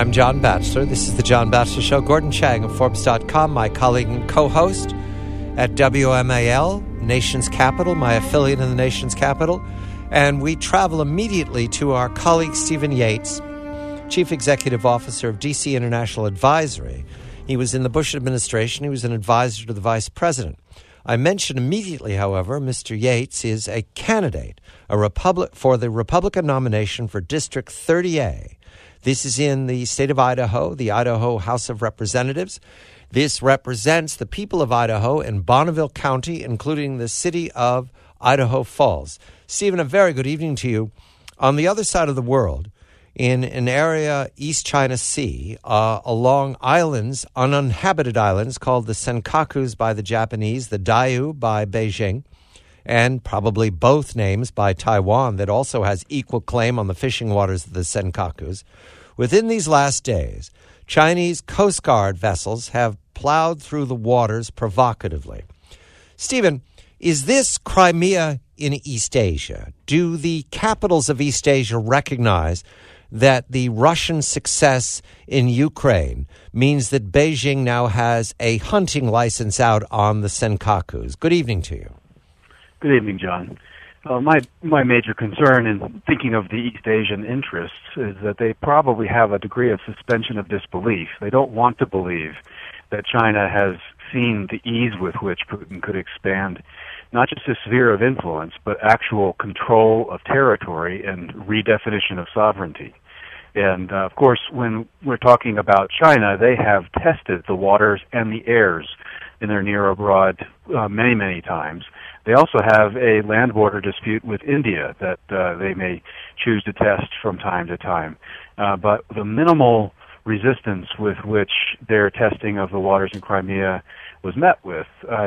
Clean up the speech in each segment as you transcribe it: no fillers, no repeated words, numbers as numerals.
I'm John Batchelor. This is The John Batchelor Show. Gordon Chang of Forbes.com, my colleague and co-host at WMAL, Nation's Capital, my affiliate in the Nation's Capital. And we travel immediately to our colleague Stephen Yates, Chief Executive Officer of DC International Advisory. He was in the Bush administration. He was an advisor to the Vice President. I mention immediately, however, Mr. Yates is a candidate for the Republican nomination for District 30A. This is in the state of Idaho, the Idaho House of Representatives. This represents the people of Idaho and Bonneville County, including the city of Idaho Falls. Stephen, a very good evening to you. On the other side of the world, in an area, East China Sea, along islands, uninhabited islands called the Senkakus by the Japanese, the Diaoyu by Beijing, and probably both names by Taiwan that also has equal claim on the fishing waters of the Senkakus. Within these last days, Chinese Coast Guard vessels have plowed through the waters provocatively. Stephen, is this Crimea in East Asia? Do the capitals of East Asia recognize that the Russian success in Ukraine means that Beijing now has a hunting license out on the Senkakus? Good evening to you. Good evening, John. My major concern in thinking of the East Asian interests is that they probably have a degree of suspension of disbelief. They don't want to believe that China has seen the ease with which Putin could expand not just his sphere of influence, but actual control of territory and redefinition of sovereignty. And, of course, when we're talking about China, they have tested the waters and the airs in their near abroad many, many times. They also have a land border dispute with India that they may choose to test from time to time. But the minimal resistance with which their testing of the waters in Crimea was met with,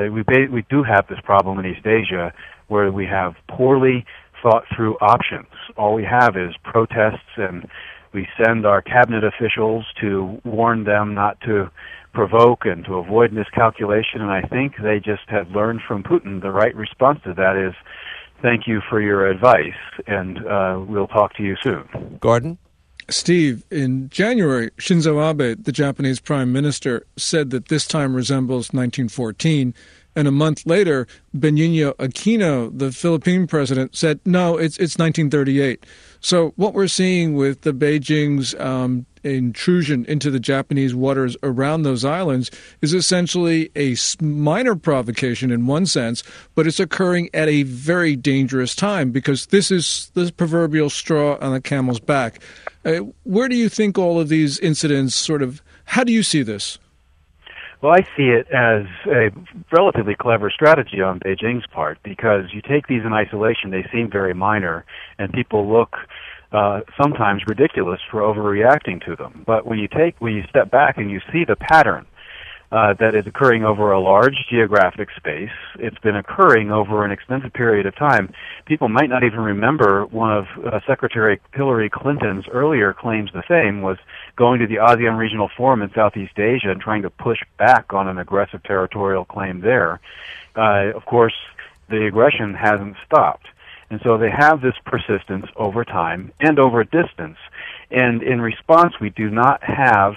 we do have this problem in East Asia where we have poorly thought through options. All we have is protests, and we send our cabinet officials to warn them not to provoke and to avoid miscalculation, and I think they just have learned from Putin the right response to that is, thank you for your advice, and we'll talk to you soon. Gordon? Steve, in January, Shinzo Abe, the Japanese prime minister, said that this time resembles 1914, and a month later, Benigno Aquino, the Philippine president, said, no, it's 1938. So what we're seeing with the Beijing's intrusion into the Japanese waters around those islands is essentially a minor provocation in one sense, but it's occurring at a very dangerous time because this is the proverbial straw on the camel's back. Where do you think all of these incidents how do you see this? Well, I see it as a relatively clever strategy on Beijing's part because you take these in isolation, they seem very minor, and people look sometimes ridiculous for overreacting to them. But when you step back and you see the pattern that is occurring over a large geographic space, it's been occurring over an extensive period of time. People might not even remember one of Secretary Hillary Clinton's earlier claims the same was going to the ASEAN Regional Forum in Southeast Asia and trying to push back on an aggressive territorial claim there. Of course, the aggression hasn't stopped. And so they have this persistence over time and over distance. And in response, we do not have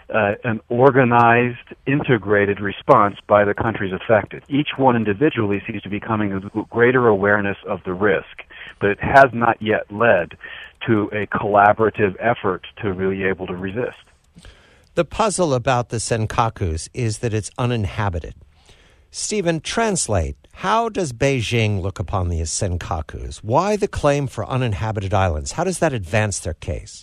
an organized, integrated response by the countries affected. Each one individually seems to be coming with greater awareness of the risk, but it has not yet led to a collaborative effort to really able to resist. The puzzle about the Senkakus is that it's uninhabited. Stephen, translate. How does Beijing look upon the Senkakus? Why the claim for uninhabited islands? How does that advance their case?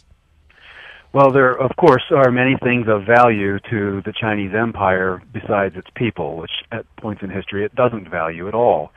Well, there, of course, are many things of value to the Chinese Empire besides its people, which at points in history it doesn't value at all.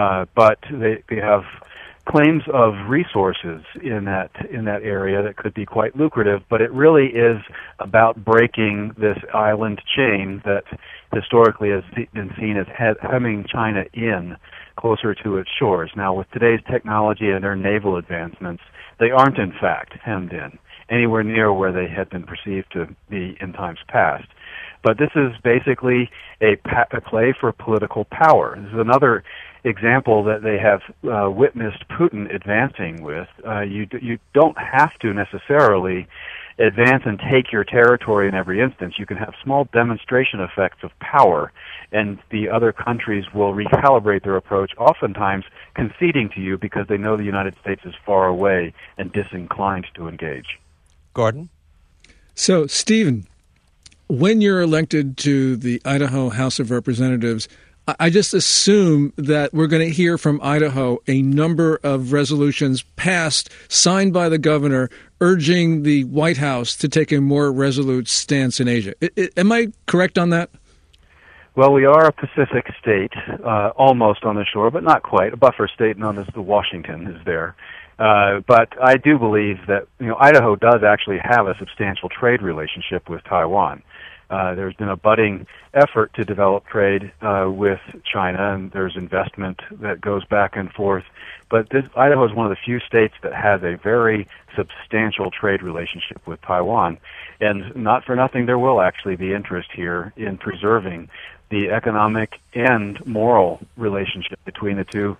But they have claims of resources in that area that could be quite lucrative, but it really is about breaking this island chain that historically has been seen as hemming China in closer to its shores. Now, with today's technology and their naval advancements, they aren't in fact hemmed in anywhere near where they had been perceived to be in times past. But this is basically a play for political power. This is another example that they have witnessed Putin advancing with. You don't have to necessarily advance and take your territory in every instance, you can have small demonstration effects of power, and the other countries will recalibrate their approach, oftentimes conceding to you because they know the United States is far away and disinclined to engage. Gordon? So, Stephen, when you're elected to the Idaho House of Representatives, I just assume that we're going to hear from Idaho a number of resolutions passed, signed by the governor, urging the White House to take a more resolute stance in Asia. Am I correct on that? Well, we are a Pacific state, almost on the shore, but not quite. A buffer state known as the Washington is there. But I do believe that Idaho does actually have a substantial trade relationship with Taiwan. There's been a budding effort to develop trade with China, and there's investment that goes back and forth. But Idaho is one of the few states that has a very substantial trade relationship with Taiwan. And not for nothing, there will actually be interest here in preserving the economic and moral relationship between the two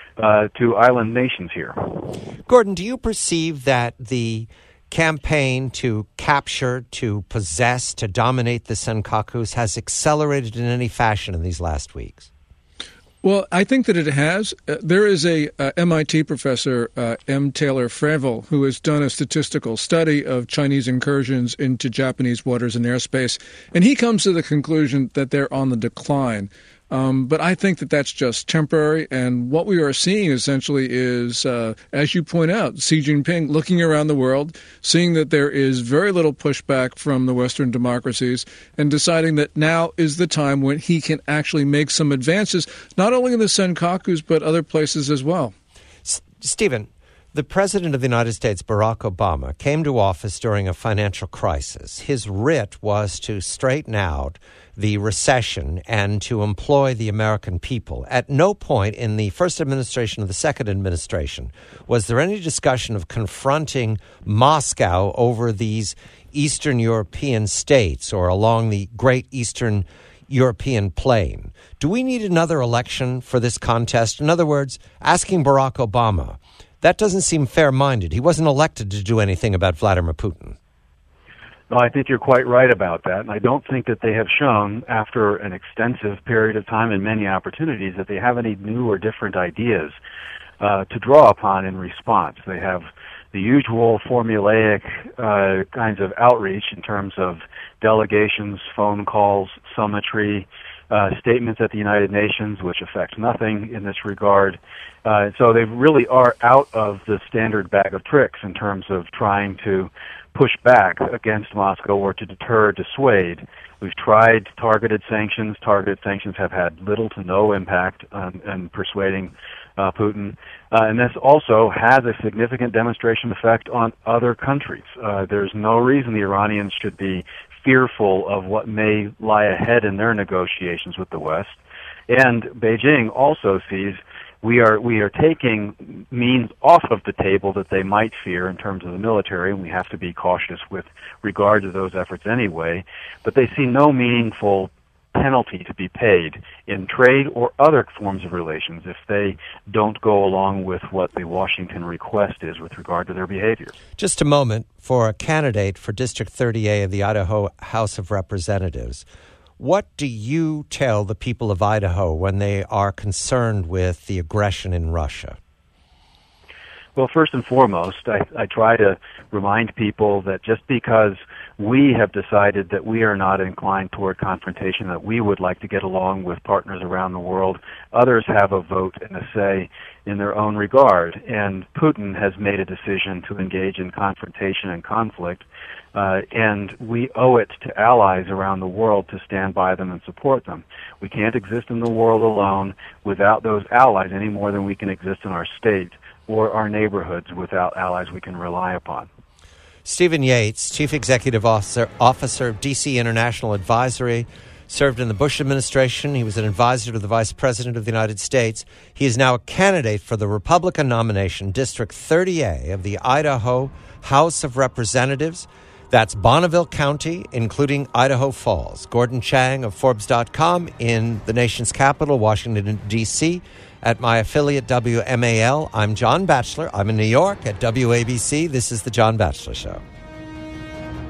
island nations here. Gordon, do you perceive that the campaign to capture, to possess, to dominate the Senkakus has accelerated in any fashion in these last weeks? Well, I think that it has. There is a MIT professor, M. Taylor Fravel, who has done a statistical study of Chinese incursions into Japanese waters and airspace, and he comes to the conclusion that they're on the decline. But I think that that's just temporary, and what we are seeing essentially is, as you point out, Xi Jinping looking around the world, seeing that there is very little pushback from the Western democracies, and deciding that now is the time when he can actually make some advances, not only in the Senkakus, but other places as well. Stephen, the President of the United States, Barack Obama, came to office during a financial crisis. His writ was to straighten out the recession and to employ the American people. At no point in the first administration or the second administration was there any discussion of confronting Moscow over these Eastern European states or along the great Eastern European plain. Do we need another election for this contest? In other words, asking Barack Obama, that doesn't seem fair-minded. He wasn't elected to do anything about Vladimir Putin. No, I think you're quite right about that, and I don't think that they have shown, after an extensive period of time and many opportunities, that they have any new or different ideas to draw upon in response. They have the usual formulaic kinds of outreach in terms of delegations, phone calls, summitry, statements at the United Nations, which affect nothing in this regard. So they really are out of the standard bag of tricks in terms of trying to push back against Moscow or to deter or dissuade. We've tried targeted sanctions. Targeted sanctions have had little to no impact on persuading Putin. And this also has a significant demonstration effect on other countries. There's no reason the Iranians should be fearful of what may lie ahead in their negotiations with the West. And Beijing also sees we are taking means off of the table that they might fear in terms of the military, and we have to be cautious with regard to those efforts anyway. But they see no meaningful penalty to be paid in trade or other forms of relations if they don't go along with what the Washington request is with regard to their behavior. Just a moment for a candidate for District 30A of the Idaho House of Representatives. What do you tell the people of Idaho when they are concerned with the aggression in Russia? Well, first and foremost, I try to remind people that just because we have decided that we are not inclined toward confrontation, that we would like to get along with partners around the world, others have a vote and a say in their own regard. And Putin has made a decision to engage in confrontation and conflict, and we owe it to allies around the world to stand by them and support them. We can't exist in the world alone without those allies any more than we can exist in our state or our neighborhoods without allies we can rely upon. Stephen Yates, Chief Executive Officer of DC International Advisory, served in the Bush administration. He was an advisor to the Vice President of the United States. He is now a candidate for the Republican nomination, District 30A of the Idaho House of Representatives. That's Bonneville County, including Idaho Falls. Gordon Chang of Forbes.com in the nation's capital, Washington, D.C., at my affiliate WMAL. I'm John Batchelor. I'm in New York at WABC. This is The John Batchelor Show.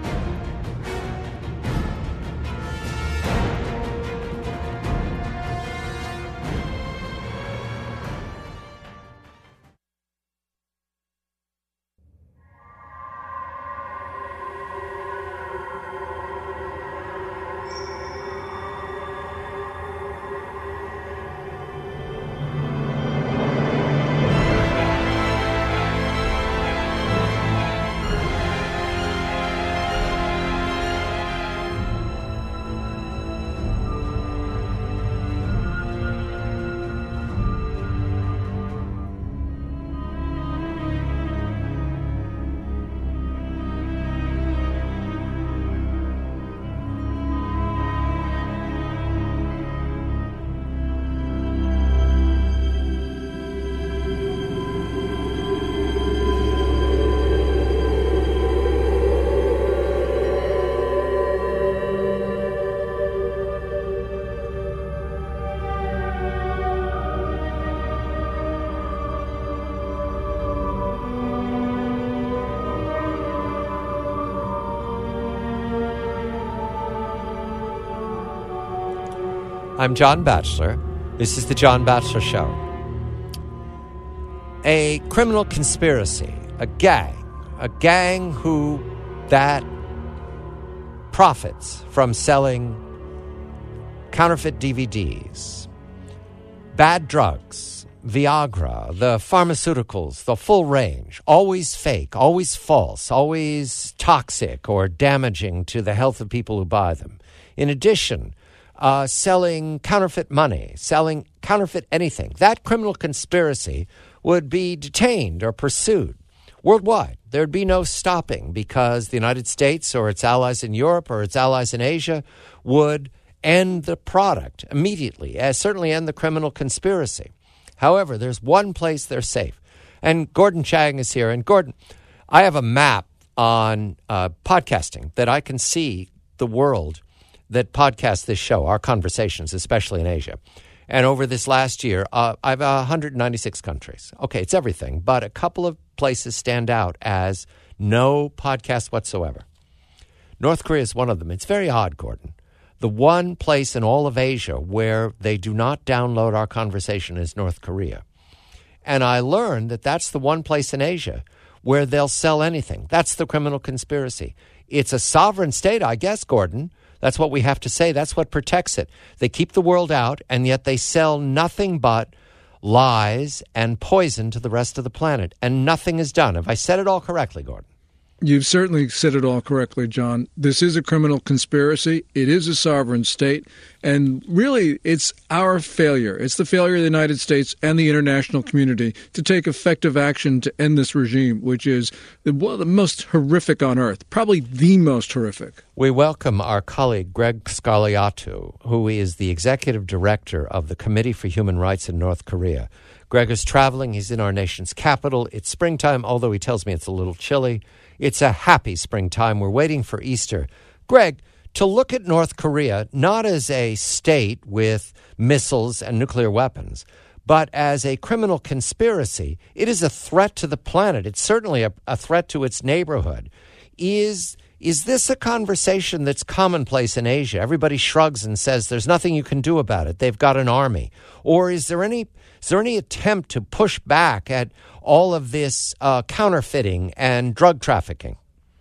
I'm John Batchelor. This is The John Batchelor Show. A criminal conspiracy, a gang that profits from selling counterfeit DVDs, bad drugs, Viagra, the pharmaceuticals, the full range, always fake, always false, always toxic or damaging to the health of people who buy them. In addition, selling counterfeit money, selling counterfeit anything. That criminal conspiracy would be detained or pursued worldwide. There'd be no stopping because the United States or its allies in Europe or its allies in Asia would end the product immediately, certainly end the criminal conspiracy. However, there's one place they're safe. And Gordon Chang is here. And Gordon, I have a map on podcasting that I can see the world that podcasts this show, our conversations, especially in Asia. And over this last year, I've 196 countries. Okay, it's everything, but a couple of places stand out as no podcast whatsoever. North Korea is one of them. It's very odd, Gordon. The one place in all of Asia where they do not download our conversation is North Korea. And I learned that that's the one place in Asia where they'll sell anything. That's the criminal conspiracy. It's a sovereign state, I guess, Gordon. That's what we have to say. That's what protects it. They keep the world out, and yet they sell nothing but lies and poison to the rest of the planet. And nothing is done. Have I said it all correctly, Gordon? You've certainly said it all correctly, John. This is a criminal conspiracy. It is a sovereign state. And really, it's our failure. It's the failure of the United States and the international community to take effective action to end this regime, which is one of the most horrific on earth, probably the most horrific. We welcome our colleague, Greg Scarlaiatou, who is the executive director of the Committee for Human Rights in North Korea. Greg is traveling. He's in our nation's capital. It's springtime, although he tells me it's a little chilly. It's a happy springtime. We're waiting for Easter. Greg, to look at North Korea not as a state with missiles and nuclear weapons, but as a criminal conspiracy, it is a threat to the planet. It's certainly a threat to its neighborhood. Is this a conversation that's commonplace in Asia? Everybody shrugs and says there's nothing you can do about it. They've got an army. Or is there any attempt to push back at all of this counterfeiting and drug trafficking?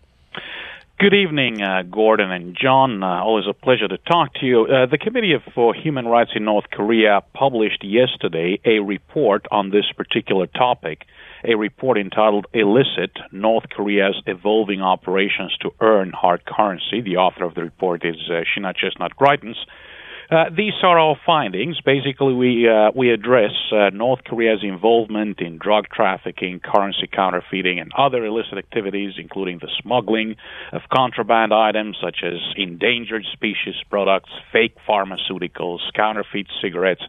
Good evening, Gordon and John. Always a pleasure to talk to you. The Committee for Human Rights in North Korea published yesterday a report on this particular topic, a report entitled Illicit: North Korea's Evolving Operations to Earn Hard Currency. The author of the report is Sheena Chestnut-Greitens. These are our findings. Basically, we address North Korea's involvement in drug trafficking, currency counterfeiting, and other illicit activities, including the smuggling of contraband items such as endangered species products, fake pharmaceuticals, counterfeit cigarettes.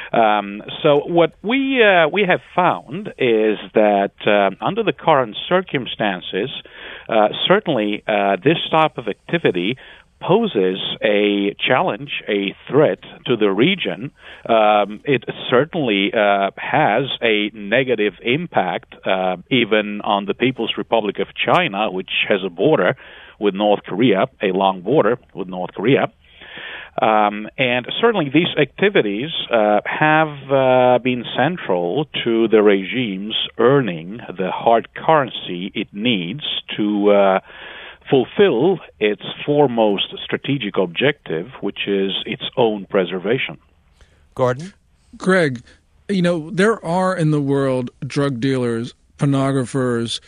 So what we have found is that under the current circumstances, certainly this type of activity poses a challenge, a threat to the region. It certainly has a negative impact even on the People's Republic of China, which has a border with North Korea, a long border with North Korea. And certainly these activities have been central to the regime's earning the hard currency it needs to fulfill its foremost strategic objective, which is its own preservation. Gordon? Greg, there are in the world drug dealers, pornographers,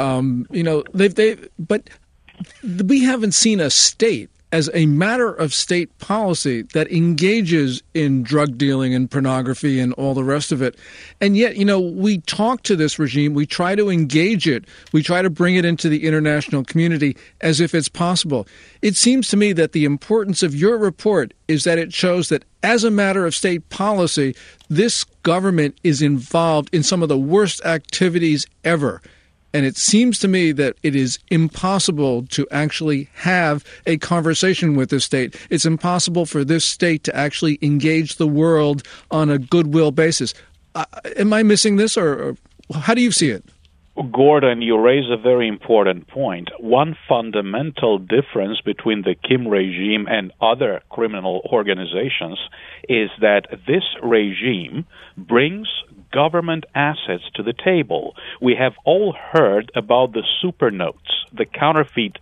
but we haven't seen a state as a matter of state policy that engages in drug dealing and pornography and all the rest of it. And yet, we talk to this regime, we try to engage it, we try to bring it into the international community as if it's possible. It seems to me that the importance of your report is that it shows that as a matter of state policy, this government is involved in some of the worst activities ever. And it seems to me that it is impossible to actually have a conversation with this state. It's impossible for this state to actually engage the world on a goodwill basis. Am I missing this, or how do you see it? Gordon, you raise a very important point. One fundamental difference between the Kim regime and other criminal organizations is that this regime brings government assets to the table. We have all heard about the super notes, the counterfeit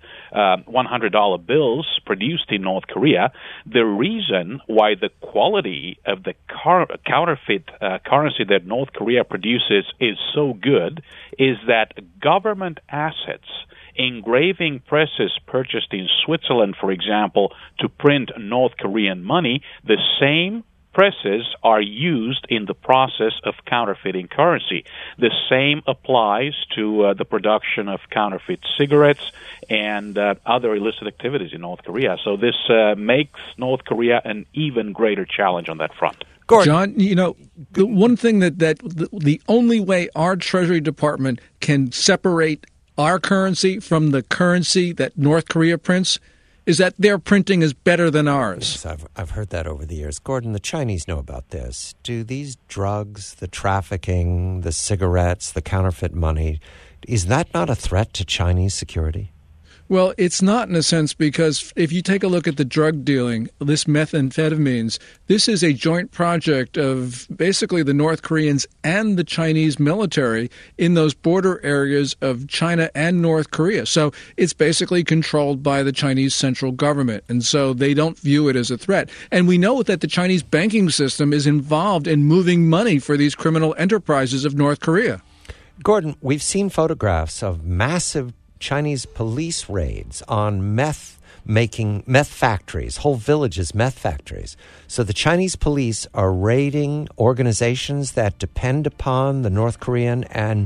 $100 bills produced in North Korea. The reason why the quality of the counterfeit currency that North Korea produces is so good is that government assets, engraving presses purchased in Switzerland, for example, to print North Korean money, the same presses are used in the process of counterfeiting currency. The same applies to the production of counterfeit cigarettes and other illicit activities in North Korea. So this makes North Korea an even greater challenge on that front. Gordon. John, the one thing that the only way our Treasury Department can separate our currency from the currency that North Korea prints is that their printing is better than ours. Yes, I've heard that over the years. Gordon, the Chinese know about this. Do these drugs, the trafficking, the cigarettes, the counterfeit money, is that not a threat to Chinese security? Well, it's not in a sense, because if you take a look at the drug dealing, this methamphetamines, this is a joint project of basically the North Koreans and the Chinese military in those border areas of China and North Korea. So it's basically controlled by the Chinese central government. And so they don't view it as a threat. And we know that the Chinese banking system is involved in moving money for these criminal enterprises of North Korea. Gordon, we've seen photographs of massive Chinese police raids on meth factories, whole villages, meth factories. So the Chinese police are raiding organizations that depend upon the North Korean and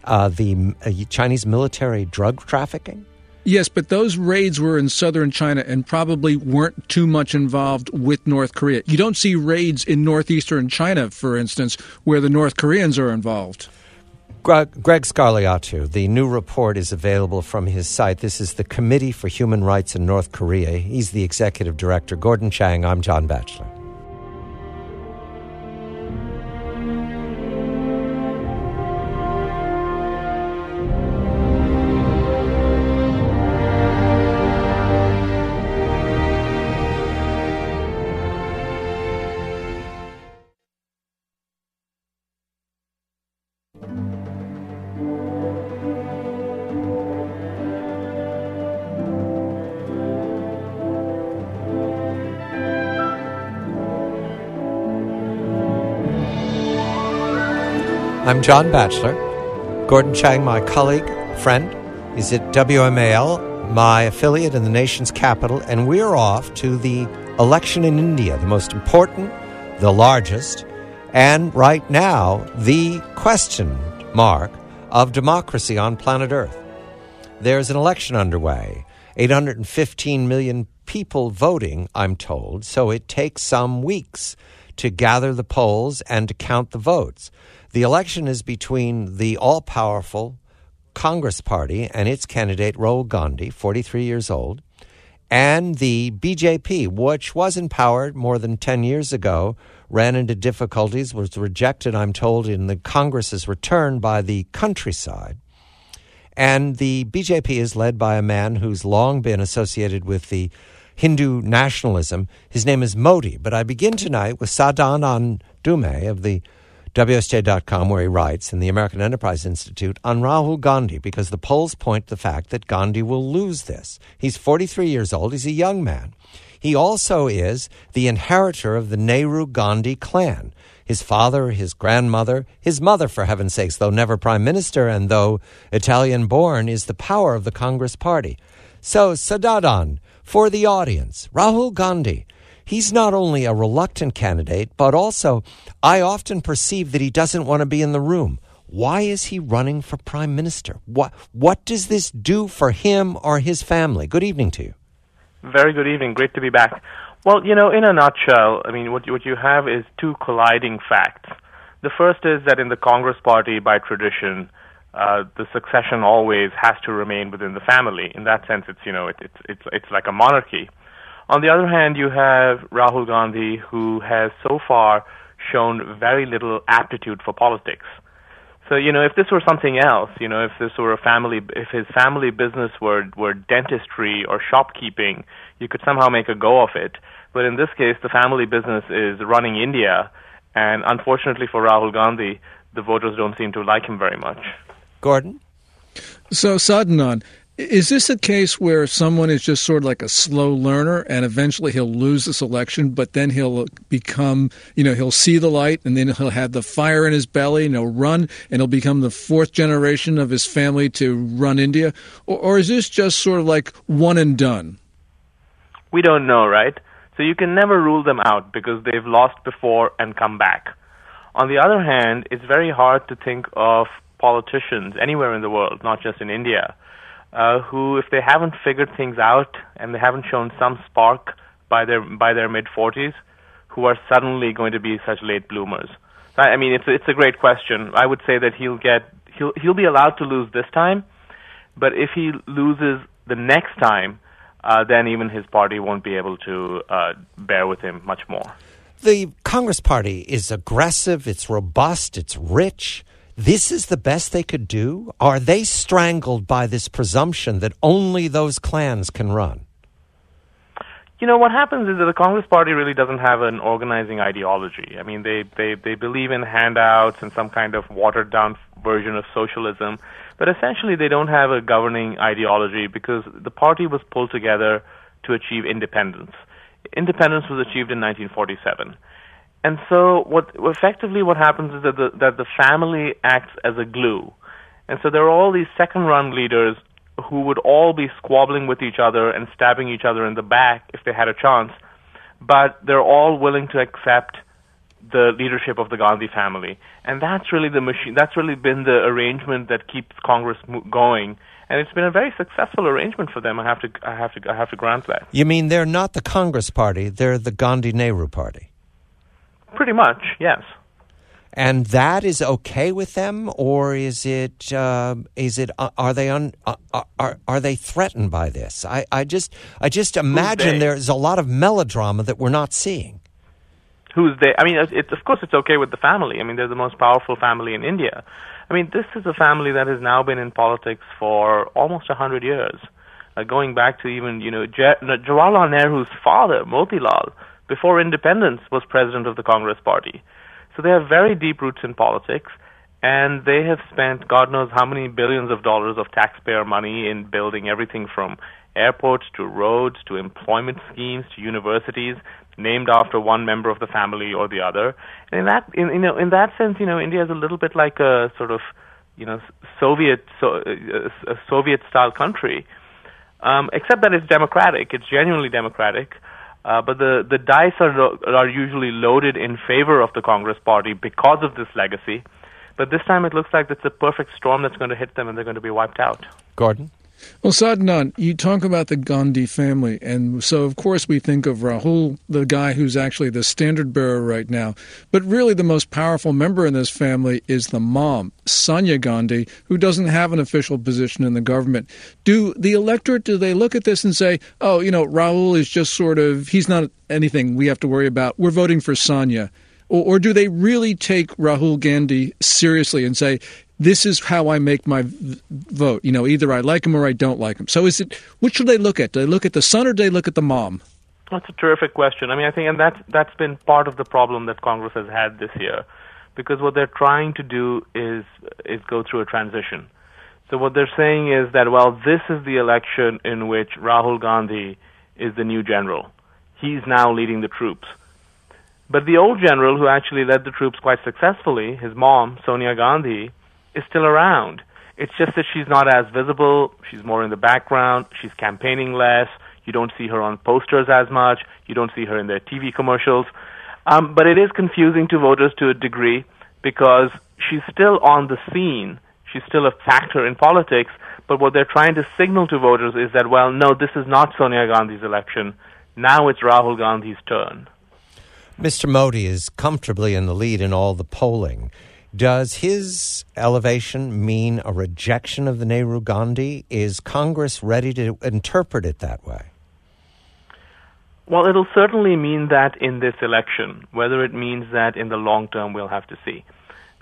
the Chinese military drug trafficking? Yes, but those raids were in southern China and probably weren't too much involved with North Korea. You don't see raids in northeastern China, for instance, where the North Koreans are involved. Greg Scarlatoiu, the new report is available from his site. This is the Committee for Human Rights in North Korea. He's the executive director. Gordon Chang, I'm John Batchelor. I'm John Batchelor. Gordon Chang, my colleague, friend, is at WMAL, my affiliate in the nation's capital, and we're off to the election in India, the most important, the largest, and right now, the question mark of democracy on planet Earth. There's an election underway. 815 million people voting, I'm told, so it takes some weeks to gather the polls and to count the votes. The election is between the all-powerful Congress Party and its candidate, Rahul Gandhi, 43 years old, and the BJP, which was in power more than 10 years ago, ran into difficulties, was rejected, I'm told, in the Congress's return by the countryside. And the BJP is led by a man who's long been associated with the Hindu nationalism. His name is Modi. But I begin tonight with Sadanand Dhume of the WSJ.com, where he writes, in the American Enterprise Institute, on Rahul Gandhi, because the polls point to the fact that Gandhi will lose this. He's 43 years old. He's a young man. He also is the inheritor of the Nehru-Gandhi clan. His father, his grandmother, his mother, for heaven's sakes, though never prime minister and though Italian-born, is the power of the Congress Party. So, Sadanand, for the audience, Rahul Gandhi, he's not only a reluctant candidate, but also I often perceive that he doesn't want to be in the room. Why is he running for prime minister? What does this do for him or his family? Good evening to you. Very good evening. Great to be back. Well, in a nutshell, I mean, what you have is two colliding facts. The first is that in the Congress Party, by tradition, the succession always has to remain within the family. In that sense, it's like a monarchy. On the other hand, you have Rahul Gandhi, who has so far shown very little aptitude for politics. So, if this were something else, if this were if his family business were dentistry or shopkeeping, you could somehow make a go of it. But in this case, the family business is running India, and unfortunately for Rahul Gandhi, the voters don't seem to like him very much. Gordon? So, Sadhnan, is this a case where someone is just sort of like a slow learner and eventually he'll lose this election, but then he'll become, he'll see the light and then he'll have the fire in his belly and he'll run and he'll become the fourth generation of his family to run India? Or is this just sort of like one and done? We don't know, right? So you can never rule them out because they've lost before and come back. On the other hand, it's very hard to think of politicians anywhere in the world, not just in India, who, if they haven't figured things out and they haven't shown some spark by their mid-40s, who are suddenly going to be such late bloomers. I mean, it's a great question. I would say that he'll be allowed to lose this time, but if he loses the next time, then even his party won't be able to bear with him much more. The Congress Party is aggressive, it's robust, it's rich. This is the best they could do? Are they strangled by this presumption that only those clans can run? What happens is that the Congress Party really doesn't have an organizing ideology. I mean, they believe in handouts and some kind of watered-down version of socialism, but essentially they don't have a governing ideology because the party was pulled together to achieve independence. Independence was achieved in 1947. And so what happens is that the family acts as a glue. And so there are all these second-run leaders who would all be squabbling with each other and stabbing each other in the back if they had a chance, but they're all willing to accept the leadership of the Gandhi family. And that's really the machine. That's really been the arrangement that keeps Congress going. And it's been a very successful arrangement for them. I have to grant that. You mean they're not the Congress Party, they're the Gandhi-Nehru Party? Pretty much, yes. And that is okay with them, or are they threatened by this? I just imagine there's a lot of melodrama that we're not seeing. Who's they? I mean, of course it's okay with the family. I mean, they're the most powerful family in India. I mean, this is a family that has now been in politics for almost 100 years, going back to even, Jawaharlal Nehru's father, Motilal, before independence, was president of the Congress Party. So they have very deep roots in politics, and they have spent God knows how many billions of dollars of taxpayer money in building everything from airports to roads to employment schemes to universities named after one member of the family or the other. And in that sense, India is a little bit like a sort of, Soviet-style country, except that it's democratic. It's genuinely democratic. But the dice are usually loaded in favor of the Congress Party because of this legacy. But this time it looks like it's a perfect storm that's going to hit them and they're going to be wiped out. Gordon? Well, Sadhnan, you talk about the Gandhi family, and so of course we think of Rahul, the guy who's actually the standard bearer right now. But really the most powerful member in this family is the mom, Sonia Gandhi, who doesn't have an official position in the government. Do the electorate, do they look at this and say, oh, Rahul is just sort of, he's not anything we have to worry about, we're voting for Sonia? Or do they really take Rahul Gandhi seriously and say, this is how I make my vote. Either I like him or I don't like him. So which should they look at? Do they look at the son or do they look at the mom? That's a terrific question. I mean, I think, and that's been part of the problem that Congress has had this year, because what they're trying to do is go through a transition. So what they're saying is that, well, this is the election in which Rahul Gandhi is the new general. He's now leading the troops. But the old general who actually led the troops quite successfully, his mom, Sonia Gandhi, is still around. It's just that she's not as visible. She's more in the background. She's campaigning less. You don't see her on posters as much. You don't see her in their TV commercials. But it is confusing to voters to a degree because she's still on the scene. She's still a factor in politics. But what they're trying to signal to voters is that, well, no, this is not Sonia Gandhi's election. Now it's Rahul Gandhi's turn. Mr. Modi is comfortably in the lead in all the polling. Does his elevation mean a rejection of the Nehru-Gandhi? Is Congress ready to interpret it that way? Well, it'll certainly mean that in this election. Whether it means that in the long term, we'll have to see.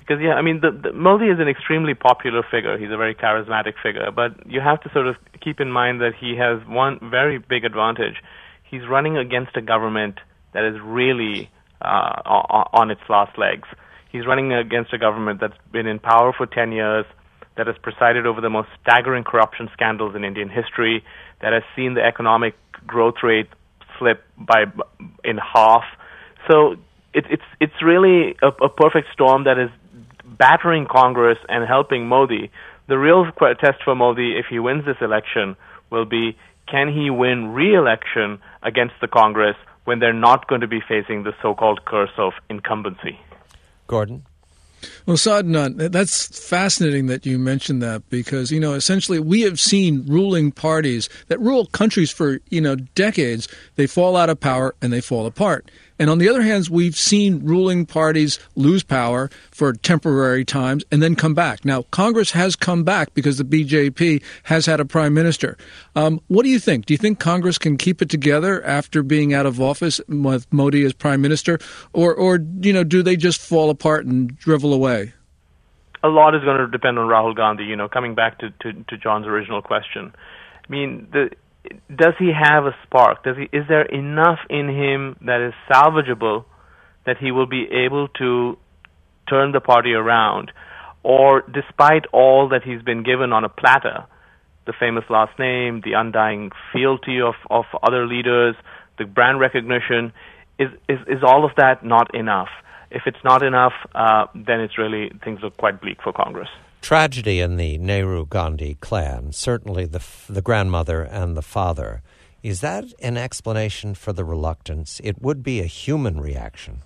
Because, I mean, Modi is an extremely popular figure. He's a very charismatic figure. But you have to sort of keep in mind that he has one very big advantage. He's running against a government that is really on its last legs. He's running against a government that's been in power for 10 years, that has presided over the most staggering corruption scandals in Indian history, that has seen the economic growth rate slip in half. So it's really a perfect storm that is battering Congress and helping Modi. The real test for Modi, if he wins this election, will be, can he win re-election against the Congress when they're not going to be facing the so-called curse of incumbency? Gordon? Well, Sadhana, that's fascinating that you mentioned that because, essentially we have seen ruling parties that rule countries for, decades. They fall out of power and they fall apart. And on the other hand, we've seen ruling parties lose power for temporary times and then come back. Now, Congress has come back because the BJP has had a prime minister. What do you think? Do you think Congress can keep it together after being out of office with Modi as prime minister? Or do they just fall apart and drivel away? A lot is going to depend on Rahul Gandhi, coming back to John's original question. I mean, does he have a spark? Is there enough in him that is salvageable that he will be able to turn the party around? Or despite all that he's been given on a platter, the famous last name, the undying fealty of other leaders, the brand recognition, is all of that not enough? If it's not enough, then it's really, things look quite bleak for Congress. Tragedy in the Nehru-Gandhi clan, certainly the grandmother and the father. Is that an explanation for the reluctance? It would be a human reaction.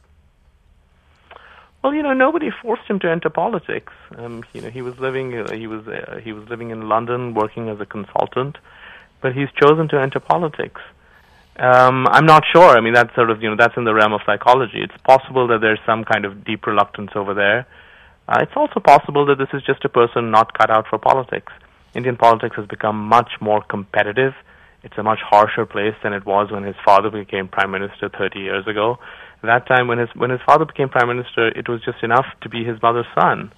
Well, nobody forced him to enter politics. He was living in London working as a consultant, but he's chosen to enter politics. I'm not sure. I mean, that's sort of that's in the realm of psychology. It's possible that there's some kind of deep reluctance over there. It's also possible that this is just a person not cut out for politics. Indian politics has become much more competitive. It's a much harsher place than it was when his father became prime minister 30 years ago. At that time, when his father became prime minister, it was just enough to be his mother's son.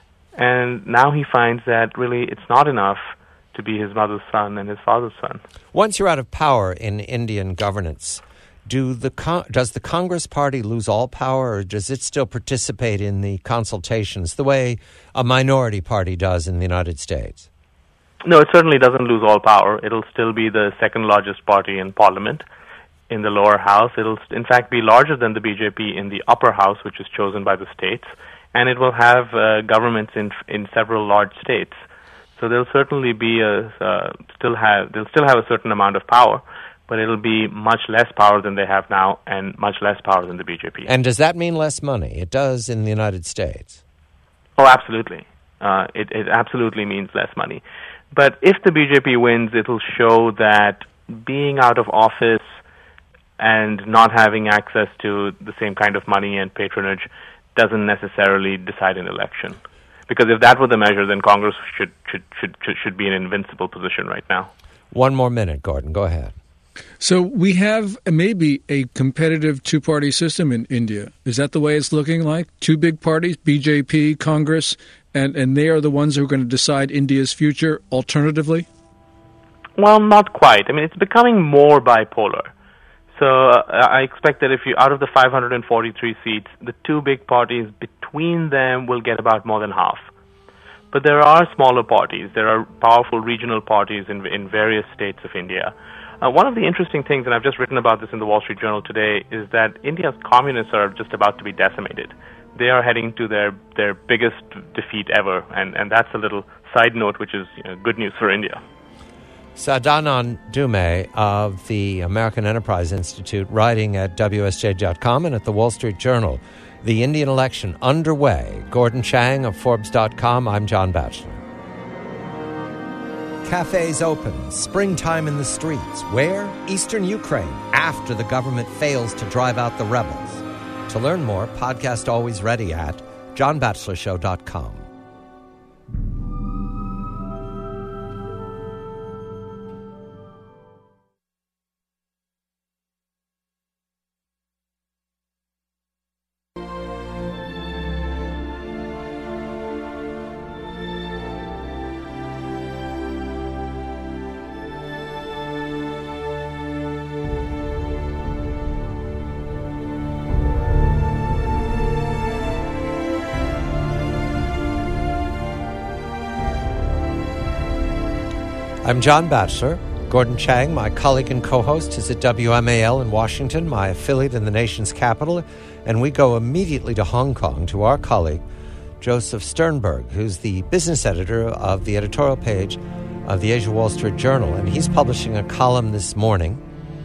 And now he finds that really it's not enough to be his mother's son and his father's son. Once you're out of power in Indian governance, does the Congress Party lose all power, or does it still participate in the consultations the way a minority party does in the United States? No, it certainly doesn't lose all power. It'll still be the second largest party in Parliament. In the lower house, it'll in fact be larger than the BJP in the upper house, which is chosen by the states, and it will have governments in several large states. So there'll certainly be they'll still have a certain amount of power, but it'll be much less power than they have now and much less power than the BJP. And does that mean less money? It does in the United States. Oh, absolutely. It absolutely means less money. But if the BJP wins, it'll show that being out of office and not having access to the same kind of money and patronage doesn't necessarily decide an election. Because if that were the measure, then Congress should be in an invincible position right now. One more minute, Gordon. Go ahead. So we have maybe a competitive two-party system in India. Is that the way it's looking like? Two big parties, BJP, Congress, and they are the ones who are going to decide India's future alternatively? Well, not quite. I mean, it's becoming more bipolar. So I expect that if out of the 543 seats, the two big parties between them will get about more than half. But there are smaller parties. There are powerful regional parties in various states of India. One of the interesting things, and I've just written about this in the Wall Street Journal today, is that India's communists are just about to be decimated. They are heading to their biggest defeat ever, and that's a little side note, which is good news for India. Sadanand Dhume of the American Enterprise Institute, writing at WSJ.com and at the Wall Street Journal. The Indian election underway. Gordon Chang of Forbes.com. I'm John Batchelor. Cafes open, springtime in the streets. Where? Eastern Ukraine, after the government fails to drive out the rebels. To learn more, podcast always ready at johnbatchelorShow.com. I'm John Batchelor. Gordon Chang, my colleague and co-host, is at WMAL in Washington, my affiliate in the nation's capital, and we go immediately to Hong Kong to our colleague, Joseph Sternberg, who's the business editor of the editorial page of the Asia Wall Street Journal, and he's publishing a column this morning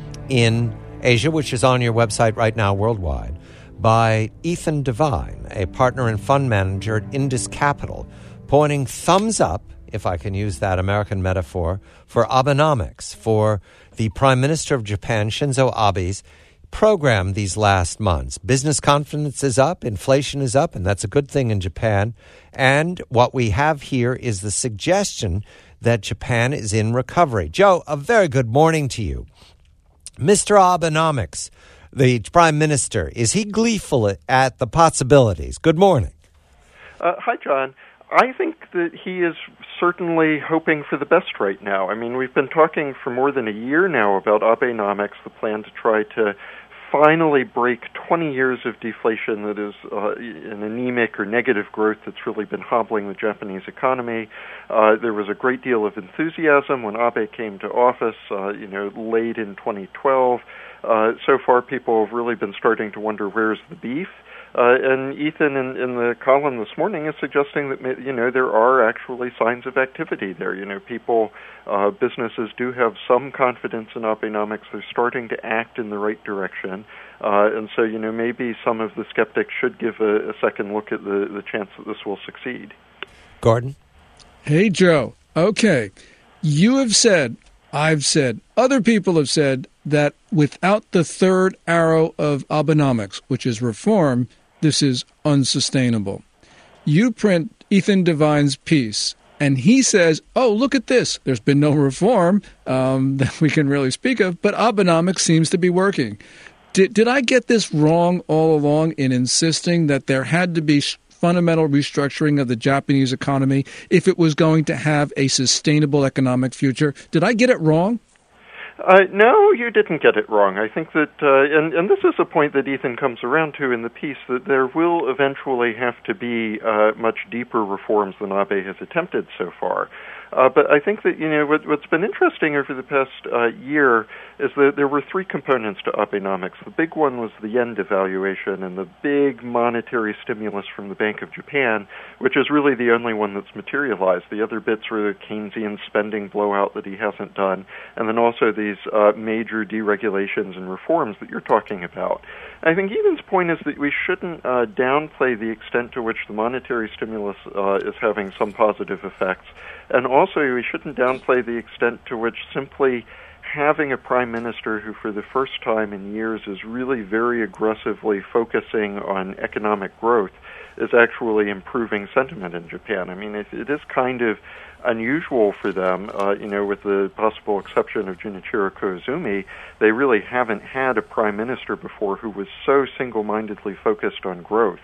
in Asia, which is on your website right now worldwide, by Ethan Devine, a partner and fund manager at Indus Capital, pointing thumbs up, if I can use that American metaphor, for Abenomics, for the Prime Minister of Japan, Shinzo Abe's program these last months. Business confidence is up, inflation is up, and that's a good thing in Japan. And what we have here is the suggestion that Japan is in recovery. Joe, a very good morning to you. Mr. Abenomics, the Prime Minister, is he gleeful at the possibilities? Good morning. Hi, John. I think that he is certainly hoping for the best right now. I mean, we've been talking for more than a year now about Abenomics, the plan to try to finally break 20 years of deflation that is an anemic or negative growth that's really been hobbling the Japanese economy. There was a great deal of enthusiasm when Abe came to office, late in 2012. So far, people have really been starting to wonder, where's the beef? And Ethan, in the column this morning, is suggesting that, there are actually signs of activity there. People, businesses do have some confidence in Abenomics. They're starting to act in the right direction. And so, maybe some of the skeptics should give a second look at the chance that this will succeed. Gordon? Hey, Joe. Okay. You have said, I've said, other people have said that without the third arrow of Abenomics, which is reform, this is unsustainable. You print Ethan Devine's piece, and he says, oh, look at this. There's been no reform that we can really speak of, but Abenomics seems to be working. Did I get this wrong all along in insisting that there had to be fundamental restructuring of the Japanese economy if it was going to have a sustainable economic future? Did I get it wrong? No, you didn't get it wrong. I think that, and this is a point that Ethan comes around to in the piece, that there will eventually have to be much deeper reforms than Abe has attempted so far. But I think that, what's been interesting over the past year is that there were three components to Abenomics. The big one was the yen devaluation and the big monetary stimulus from the Bank of Japan, which is really the only one that's materialized. The other bits were the Keynesian spending blowout that he hasn't done, and then also these major deregulations and reforms that you're talking about. I think Ethan's point is that we shouldn't downplay the extent to which the monetary stimulus is having some positive effects, and also we shouldn't downplay the extent to which simply having a prime minister who for the first time in years is really very aggressively focusing on economic growth is actually improving sentiment in Japan. I mean, it is kind of unusual for them, with the possible exception of Junichiro Koizumi. They really haven't had a prime minister before who was so single-mindedly focused on growth.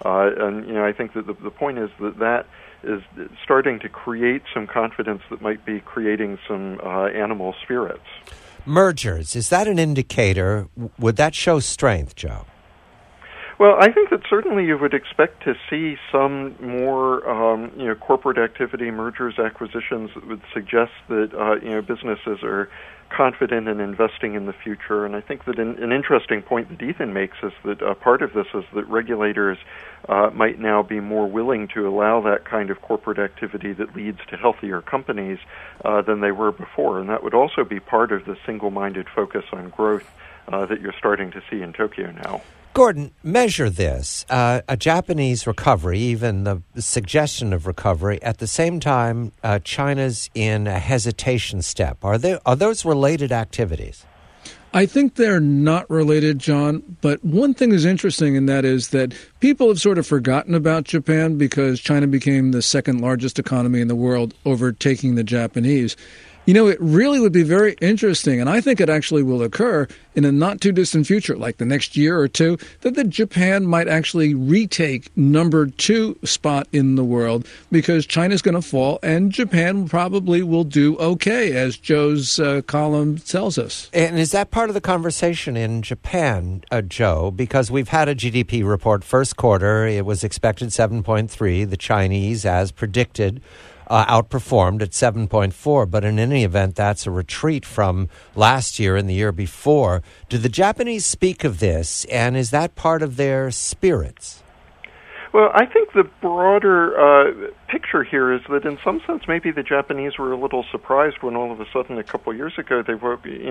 And I think that the point is that is starting to create some confidence that might be creating some animal spirits. Mergers, is that an indicator? Would that show strength, Joe? Well, I think that certainly you would expect to see some more, corporate activity, mergers, acquisitions that would suggest that, businesses are confident in investing in the future. And I think that an interesting point that Ethan makes is that part of this is that regulators might now be more willing to allow that kind of corporate activity that leads to healthier companies than they were before. And that would also be part of the single-minded focus on growth that you're starting to see in Tokyo now. Gordon, measure this. A Japanese recovery, even the suggestion of recovery, at the same time, China's in a hesitation step. Are those related activities? I think they're not related, John, but one thing is interesting, and that is that people have sort of forgotten about Japan because China became the second largest economy in the world, overtaking the Japanese. It really would be very interesting, and I think it actually will occur in a not-too-distant future, like the next year or two, that Japan might actually retake number 2 spot in the world because China's going to fall, and Japan probably will do okay, as Joe's column tells us. And is that part of the conversation in Japan, Joe? Because we've had a GDP report first quarter. It was expected 7.3. The Chinese, as predicted, outperformed at 7.4. But in any event, that's a retreat from last year and the year before. Do the Japanese speak of this, and is that part of their spirits? Well, I think the broader picture here is that in some sense maybe the Japanese were a little surprised when all of a sudden a couple of years ago they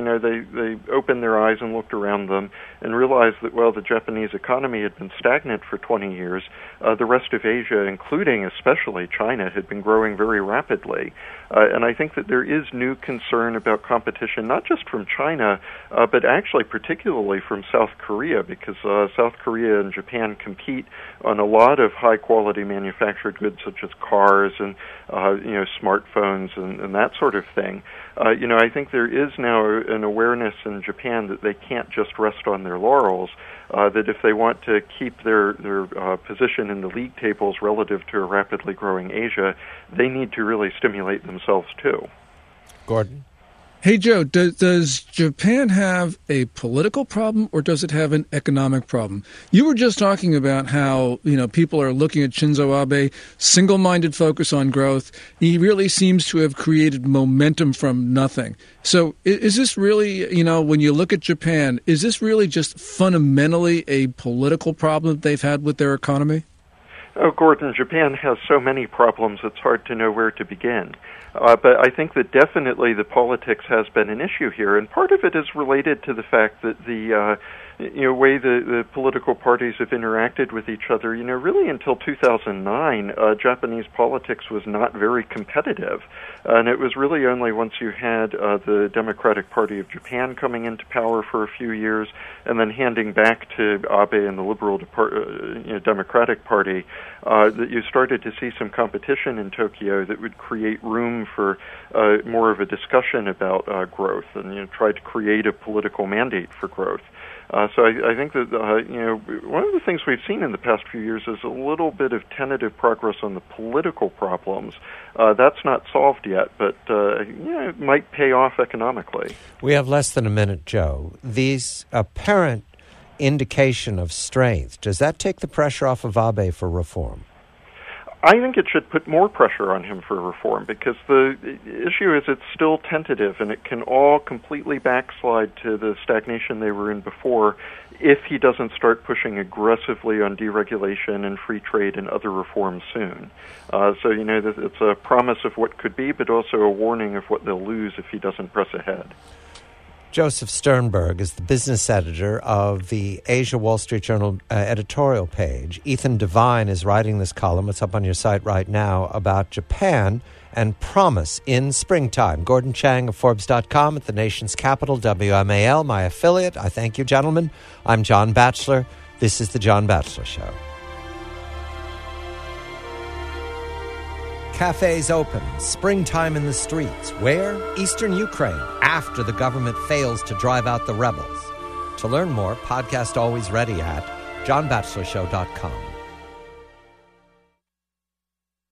opened their eyes and looked around them and realized that, well, the Japanese economy had been stagnant for 20 years. The rest of Asia, including especially China, had been growing very rapidly. And I think that there is new concern about competition, not just from China, but actually particularly from South Korea, because South Korea and Japan compete on a lot of high-quality manufactured goods such as cars and smartphones and that sort of thing. I think there is now an awareness in Japan that they can't just rest on their laurels, that if they want to keep their position in the league tables relative to a rapidly growing Asia, they need to really stimulate themselves too. Gordon? Hey, Joe, does Japan have a political problem or does it have an economic problem? You were just talking about how, people are looking at Shinzo Abe, single-minded focus on growth. He really seems to have created momentum from nothing. So is this really, when you look at Japan, is this really just fundamentally a political problem that they've had with their economy? Oh, Gordon, Japan has so many problems, it's hard to know where to begin. But I think that definitely the politics has been an issue here, and part of it is related to the fact that the way the political parties have interacted with each other. Really until 2009, Japanese politics was not very competitive, and it was really only once you had the Democratic Party of Japan coming into power for a few years, and then handing back to Abe and the Liberal Democratic Party, that you started to see some competition in Tokyo that would create room for more of a discussion about growth, and try to create a political mandate for growth. So I think that one of the things we've seen in the past few years is a little bit of tentative progress on the political problems. That's not solved yet, but it might pay off economically. We have less than a minute, Joe. These apparent indication of strength, does that take the pressure off of Abe for reform? I think it should put more pressure on him for reform, because the issue is it's still tentative and it can all completely backslide to the stagnation they were in before if he doesn't start pushing aggressively on deregulation and free trade and other reforms soon. So, it's a promise of what could be, but also a warning of what they'll lose if he doesn't press ahead. Joseph Sternberg is the business editor of the Asia Wall Street Journal editorial page. Ethan Devine is writing this column, it's up on your site right now, about Japan and promise in springtime. Gordon Chang of Forbes.com at the nation's capital, WMAL, my affiliate. I thank you, gentlemen. I'm John Batchelor. This is The John Batchelor Show. Cafes open, springtime in the streets. Where? Eastern Ukraine, after the government fails to drive out the rebels. To learn more, podcast always ready at johnbatchelorShow.com.